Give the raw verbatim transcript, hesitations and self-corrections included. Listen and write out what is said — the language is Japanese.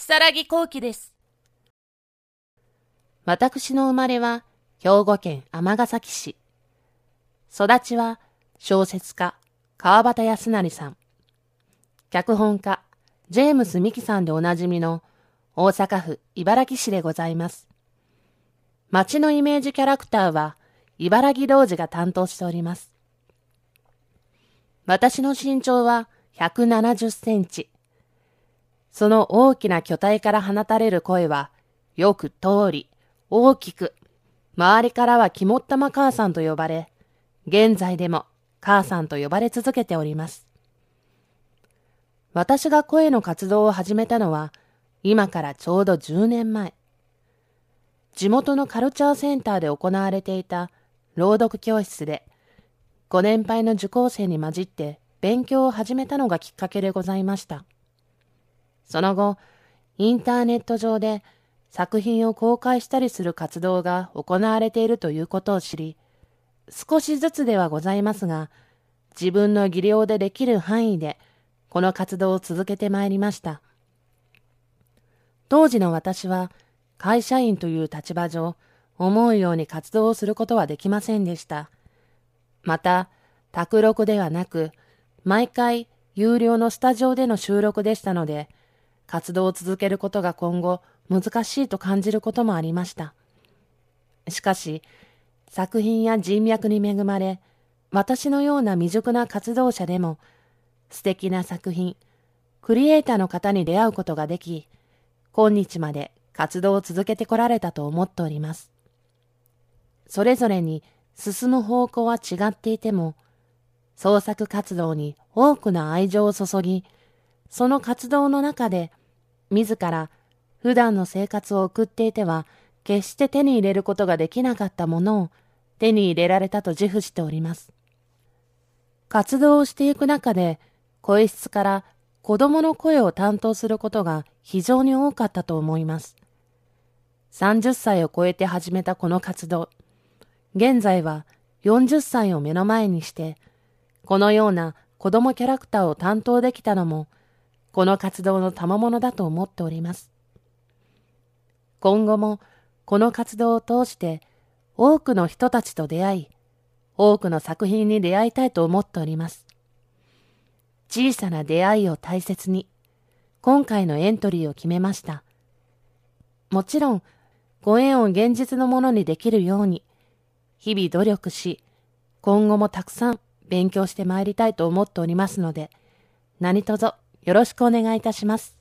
如月幸喜です。 私の生まれは兵庫県尼崎市。育ちは小説家川端康成さん、脚本家ジェームス・ミキさんでおなじみの大阪府茨木市でございます。町のイメージキャラクターは茨木童子が担当しております。私の身長はひゃくななじゅっセンチ。その大きな巨体から放たれる声はよく通り、大きく、周りからは肝っ玉母さんと呼ばれ、現在でも母さんと呼ばれ続けております。私が声の活動を始めたのは、今からちょうどじゅうねんまえ。地元のカルチャーセンターで行われていた朗読教室で、ご年配の受講生に混じって勉強を始めたのがきっかけでございました。その後、インターネット上で作品を公開したりする活動が行われているということを知り、少しずつではございますが、自分の技量でできる範囲でこの活動を続けてまいりました。当時の私は会社員という立場上、思うように活動をすることはできませんでした。また、宅録ではなく、毎回有料のスタジオでの収録でしたので、活動を続けることが今後難しいと感じることもありました。しかし、作品や人脈に恵まれ、私のような未熟な活動者でも、素敵な作品、クリエイターの方に出会うことができ、今日まで活動を続けてこられたと思っております。それぞれに進む方向は違っていても、創作活動に多くの愛情を注ぎ、その活動の中で、自ら普段の生活を送っていては、決して手に入れることができなかったものを手に入れられたと自負しております。活動をしていく中で、声質から子供の声を担当することが非常に多かったと思います。さんじゅっさいを超えて始めたこの活動、現在はよんじゅっさいを目の前にして、このような子供キャラクターを担当できたのも、この活動の賜物だと思っております。今後もこの活動を通して多くの人たちと出会い、多くの作品に出会いたいと思っております。小さな出会いを大切に、今回のエントリーを決めました。もちろん、ご縁を現実のものにできるように、日々努力し、今後もたくさん勉強してまいりたいと思っておりますので、何卒よろしくお願いいたします。